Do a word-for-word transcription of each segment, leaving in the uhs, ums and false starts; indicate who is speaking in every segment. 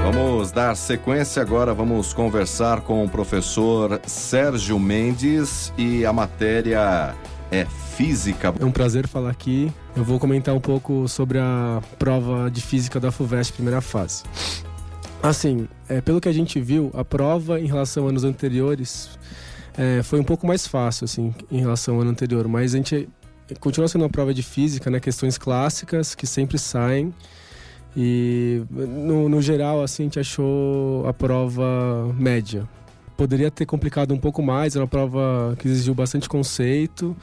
Speaker 1: Vamos dar sequência agora, vamos conversar com o professor Sérgio Mendes e a matéria é Física.
Speaker 2: É um prazer falar aqui. Eu vou comentar um pouco sobre a prova de Física da FUVEST, primeira fase. Assim, é, pelo que a gente viu, a prova em relação a anos anteriores é, foi um pouco mais fácil, assim, em relação ao ano anterior. Mas a gente continua sendo uma prova de Física, né? Questões clássicas que sempre saem. E no, no geral, assim, a gente achou a prova média. Poderia ter complicado um pouco mais, era uma prova que exigiu bastante conceito,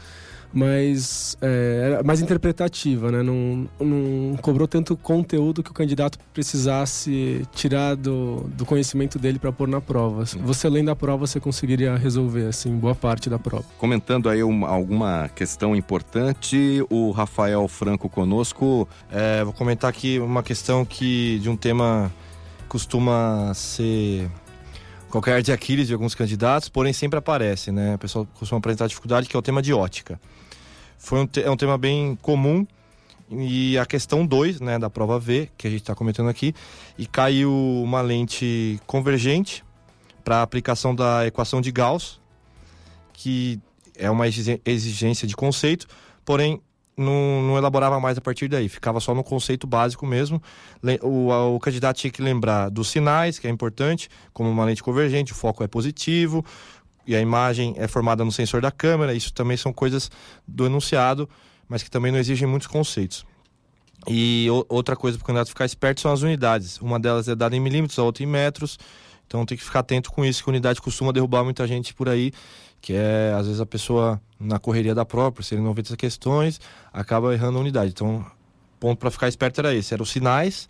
Speaker 2: mas é, era mais interpretativa, né? Não, não cobrou tanto conteúdo que o candidato precisasse tirar do, do conhecimento dele para pôr na prova. Você lendo a prova, você conseguiria resolver, assim, boa parte da prova.
Speaker 1: Comentando aí uma, alguma questão importante, o Rafael Franco conosco.
Speaker 3: É, vou comentar aqui uma questão que, de um tema costuma ser qualquer de Aquiles de alguns candidatos, porém sempre aparece, né? O pessoal costuma apresentar dificuldade, que é o tema de ótica. Foi um, te- é um tema bem comum, e a questão dois, né, da prova V, que a gente está comentando aqui, e caiu uma lente convergente para aplicação da equação de Gauss, que é uma exigência de conceito, porém não, não elaborava mais a partir daí, ficava só no conceito básico mesmo. O, o candidato tinha que lembrar dos sinais, que é importante, como uma lente convergente, o foco é positivo, e a imagem é formada no sensor da câmera. Isso também são coisas do enunciado, mas que também não exigem muitos conceitos. E o, outra coisa para o candidato ficar esperto são as unidades. Uma delas é dada em milímetros, a outra em metros. Então tem que ficar atento com isso, que a unidade costuma derrubar muita gente por aí, que é, às vezes, a pessoa na correria da própria, se ele não vê essas questões, acaba errando a unidade. Então, ponto para ficar esperto era esse, eram os sinais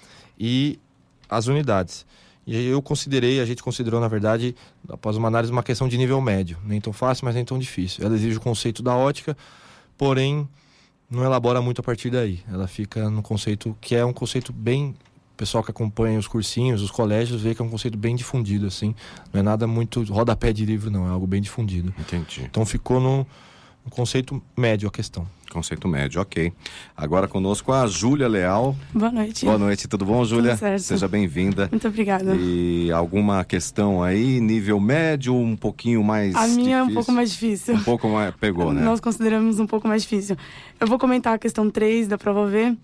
Speaker 3: e as unidades. E eu considerei, a gente considerou, na verdade, após uma análise, uma questão de nível médio. Nem tão fácil, mas nem tão difícil. Ela exige o conceito da ótica, porém, não elabora muito a partir daí. Ela fica no conceito que é um conceito bem... O pessoal que acompanha os cursinhos, os colégios, vê que é um conceito bem difundido, assim. Não é nada muito rodapé de livro, não. É algo bem difundido.
Speaker 1: Entendi.
Speaker 3: Então ficou no, no conceito médio a questão.
Speaker 1: Conceito médio, ok. Agora conosco a Júlia Leal.
Speaker 4: Boa noite.
Speaker 1: Boa noite, tudo bom, Júlia?
Speaker 4: Tudo certo.
Speaker 1: Seja bem-vinda.
Speaker 4: Muito obrigada.
Speaker 1: E alguma questão aí, nível médio, um pouquinho mais
Speaker 4: A minha
Speaker 1: difícil?
Speaker 4: é um pouco mais difícil.
Speaker 1: Um pouco mais, pegou, né?
Speaker 4: Nós consideramos um pouco mais difícil. Eu vou comentar a questão três da prova V.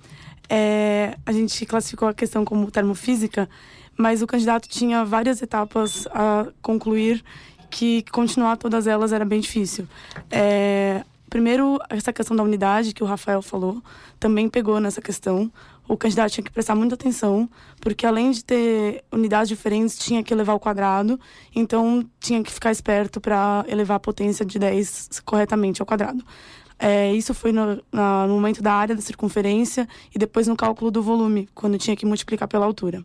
Speaker 4: É, a gente classificou a questão como termofísica, mas o candidato tinha várias etapas a concluir, que continuar todas elas era bem difícil. É, primeiro, essa questão da unidade, que o Rafael falou, também pegou nessa questão. O candidato tinha que prestar muita atenção, porque além de ter unidades diferentes, tinha que elevar o quadrado, então tinha que ficar esperto para elevar a potência de dez corretamente ao quadrado. É, isso foi no, na, no momento da área da circunferência e depois no cálculo do volume, quando tinha que multiplicar pela altura.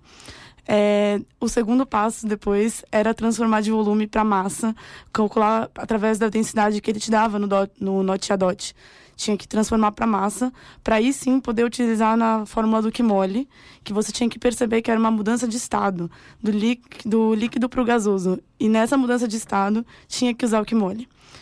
Speaker 4: É, o segundo passo depois era transformar de volume para massa, calcular através da densidade que ele te dava no, dot, no Nott a Dot. Tinha que transformar para massa, para aí sim poder utilizar na fórmula do Kmol, que você tinha que perceber que era uma mudança de estado, do, líqu, do líquido para o gasoso. E nessa mudança de estado, tinha que usar o Kmol.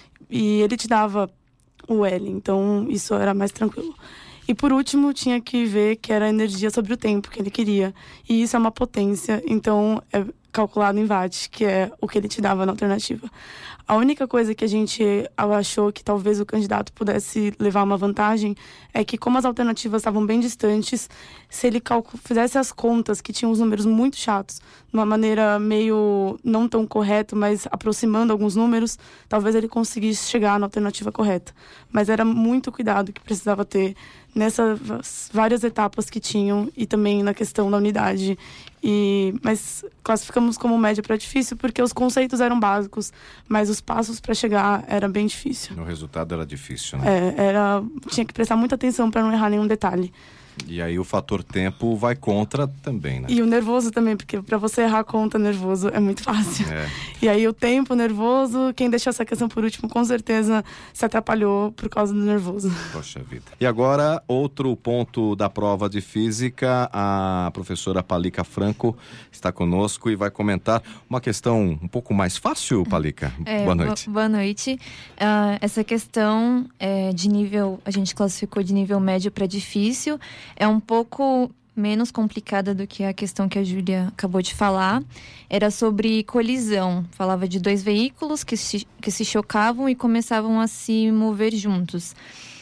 Speaker 4: E ele te dava o L, então isso era mais tranquilo. E por último, tinha que ver que era a energia sobre o tempo que ele queria. E isso é uma potência, então é calculado em watt, que é o que ele te dava na alternativa. A única coisa que a gente achou que talvez o candidato pudesse levar uma vantagem é que, como as alternativas estavam bem distantes, se ele calcul- fizesse as contas, que tinham os números muito chatos, de uma maneira meio não tão correta, mas aproximando alguns números, talvez ele conseguisse chegar na alternativa correta. Mas era muito cuidado que precisava ter nessas várias etapas que tinham e também na questão da unidade. E, mas classificamos como média para difícil porque os conceitos eram básicos, mas os passos para chegar era bem difícil.
Speaker 1: O resultado era difícil, né?
Speaker 4: É, era, tinha que prestar muita atenção para não errar nenhum detalhe.
Speaker 1: E aí o fator tempo vai contra também, né?
Speaker 4: E o nervoso também, porque para você errar a conta nervoso é muito fácil.
Speaker 1: É.
Speaker 4: E aí o tempo nervoso, quem deixou essa questão por último, com certeza se atrapalhou por causa do nervoso.
Speaker 1: Poxa vida. E agora, outro ponto da prova de física, a professora Palika Franco está conosco e vai comentar uma questão um pouco mais fácil, Palika.
Speaker 5: É,
Speaker 1: boa noite.
Speaker 5: Boa noite. Uh, essa questão é, de nível, a gente classificou de nível médio para difícil. É um pouco menos complicada do que a questão que a Júlia acabou de falar. Era sobre colisão. Falava de dois veículos que se, que se chocavam e começavam a se mover juntos.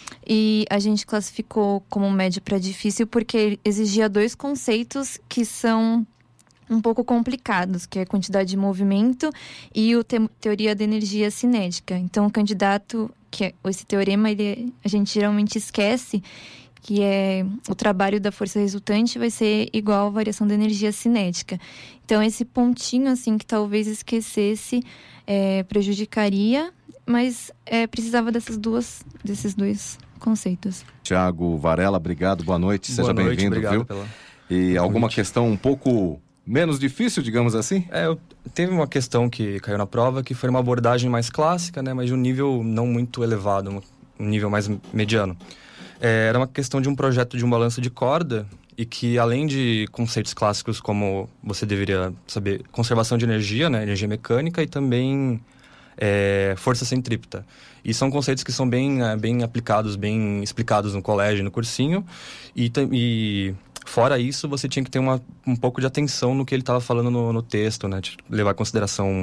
Speaker 5: E a gente classificou como médio para difícil porque exigia dois conceitos que são um pouco complicados, que é a quantidade de movimento e o te- teoria da energia cinética. Então, o candidato, que é esse teorema, ele, a gente geralmente esquece que é o trabalho da força resultante vai ser igual à variação da energia cinética. Então, esse pontinho, assim, que talvez esquecesse, é, prejudicaria, mas é, precisava dessas duas, desses dois conceitos.
Speaker 1: Tiago Varela, obrigado, boa noite,
Speaker 6: boa
Speaker 1: seja
Speaker 6: noite,
Speaker 1: bem-vindo,
Speaker 6: obrigado
Speaker 1: viu?
Speaker 6: Pela...
Speaker 1: E alguma questão um pouco menos difícil, digamos assim?
Speaker 6: É, eu, teve uma questão que caiu na prova, que foi uma abordagem mais clássica, né, mas de um nível não muito elevado, um nível mais mediano. É, era uma questão de um projeto de um balanço de corda, e que além de conceitos clássicos como você deveria saber, conservação de energia, né, energia mecânica, e também é, força centrípeta. E são conceitos que são bem, é, bem aplicados, bem explicados no colégio, no cursinho, e... e fora isso, você tinha que ter uma, um pouco de atenção no que ele estava falando no, no texto, né? De levar em consideração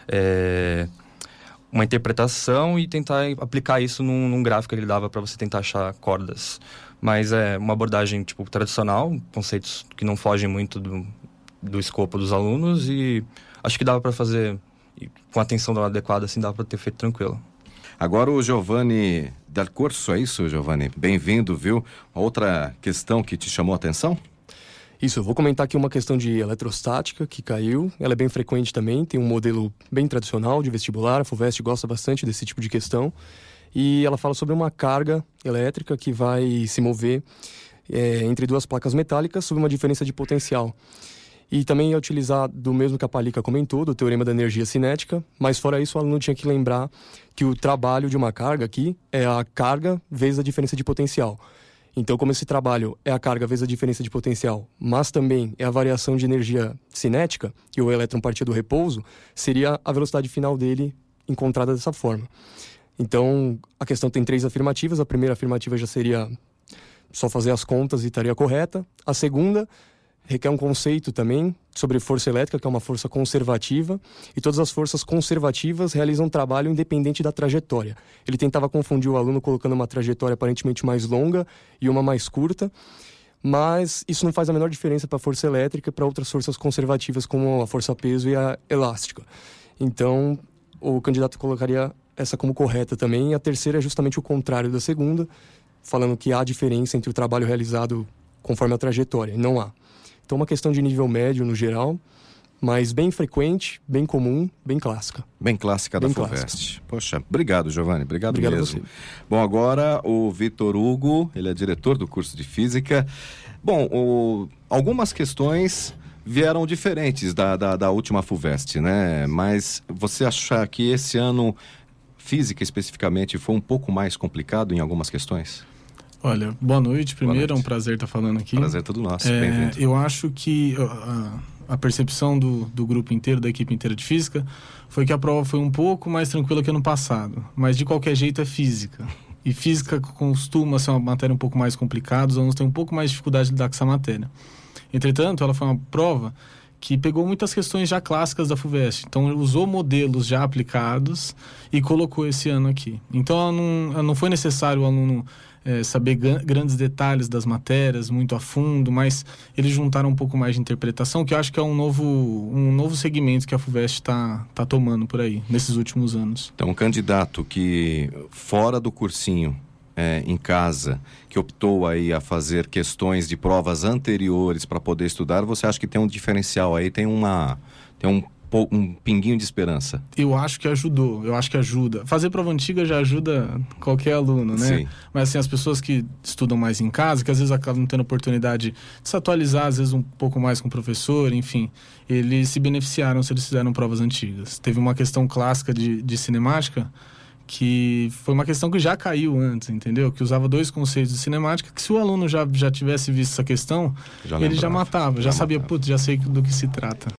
Speaker 6: é, uma interpretação e tentar aplicar isso num, num gráfico que ele dava para você tentar achar cordas. Mas é uma abordagem tipo tradicional, conceitos que não fogem muito do, do escopo dos alunos, e acho que dava para fazer com a atenção adequada, assim, dava para ter feito tranquilo.
Speaker 1: Agora o Giovanni Del Corso, é isso, Giovanni? Bem-vindo, viu? Outra questão que te chamou a atenção?
Speaker 7: Isso, eu vou comentar aqui uma questão de eletrostática que caiu. Ela é bem frequente também, tem um modelo bem tradicional de vestibular. A FUVEST gosta bastante desse tipo de questão. E ela fala sobre uma carga elétrica que vai se mover é, entre duas placas metálicas sob uma diferença de potencial. E também é utilizado do mesmo que a Palica comentou, do teorema da energia cinética, mas fora isso o aluno tinha que lembrar que o trabalho de uma carga aqui é a carga vezes a diferença de potencial. Então, como esse trabalho é a carga vezes a diferença de potencial, mas também é a variação de energia cinética, que o elétron partia do repouso, seria a velocidade final dele encontrada dessa forma. Então, a questão tem três afirmativas. A primeira afirmativa já seria só fazer as contas e estaria correta. A segunda requer um conceito também sobre força elétrica, que é uma força conservativa, e todas as forças conservativas realizam um trabalho independente da trajetória. Ele tentava confundir o aluno colocando uma trajetória aparentemente mais longa e uma mais curta, mas isso não faz a menor diferença para a força elétrica e para outras forças conservativas, como a força-peso e a elástica. Então, o candidato colocaria essa como correta também, e a terceira é justamente o contrário da segunda, falando que há diferença entre o trabalho realizado conforme a trajetória, e não há. Então, uma questão de nível médio no geral, mas bem frequente, bem comum, bem clássica.
Speaker 1: Bem clássica da
Speaker 7: Bem
Speaker 1: FUVEST.
Speaker 7: clássica.
Speaker 1: Poxa, obrigado, Giovanni. Obrigado,
Speaker 7: Obrigado
Speaker 1: mesmo.
Speaker 7: a você.
Speaker 1: Bom, agora o Vitor Hugo, ele é diretor do curso de Física. Bom, o, algumas questões vieram diferentes da, da, da última FUVEST, né? Mas você acha que esse ano, Física especificamente, foi um pouco mais complicado em algumas questões?
Speaker 2: Olha, boa noite. Primeiro,
Speaker 1: Boa noite.
Speaker 2: é um prazer estar falando aqui.
Speaker 1: Prazer é todo nosso,
Speaker 2: É,
Speaker 1: bem-vindo.
Speaker 2: eu acho que a, a percepção do, do grupo inteiro, da equipe inteira de física, foi que a prova foi um pouco mais tranquila que ano passado. Mas, de qualquer jeito, é física. E física costuma ser uma matéria um pouco mais complicada, os alunos têm um pouco mais de dificuldade de lidar com essa matéria. Entretanto, ela foi uma prova que pegou muitas questões já clássicas da FUVEST. Então, usou modelos já aplicados e colocou esse ano aqui. Então, não, não foi necessário o aluno é, saber grandes detalhes das matérias, muito a fundo, mas eles juntaram um pouco mais de interpretação, que eu acho que é um novo, um novo segmento que a FUVEST está tá tomando por aí, nesses últimos anos.
Speaker 1: Então, um candidato que, fora do cursinho, É, em casa, que optou aí a fazer questões de provas anteriores para poder estudar, você acha que tem um diferencial aí, tem uma tem um, um pinguinho de esperança?
Speaker 2: Eu acho que ajudou, eu acho que ajuda. Fazer prova antiga já ajuda qualquer aluno, né?
Speaker 1: Sim.
Speaker 2: Mas assim, as pessoas que estudam mais em casa, que às vezes acabam tendo oportunidade de se atualizar, às vezes um pouco mais com o professor, enfim, eles se beneficiaram se eles fizeram provas antigas. Teve uma questão clássica de, de cinemática, que foi uma questão que já caiu antes, entendeu? Que usava dois conceitos de cinemática, que se o aluno já, já tivesse visto essa questão,
Speaker 1: Já
Speaker 2: ele
Speaker 1: lembrava,
Speaker 2: já matava, já,
Speaker 1: já
Speaker 2: sabia,
Speaker 1: matava.
Speaker 2: putz, já sei do que se trata.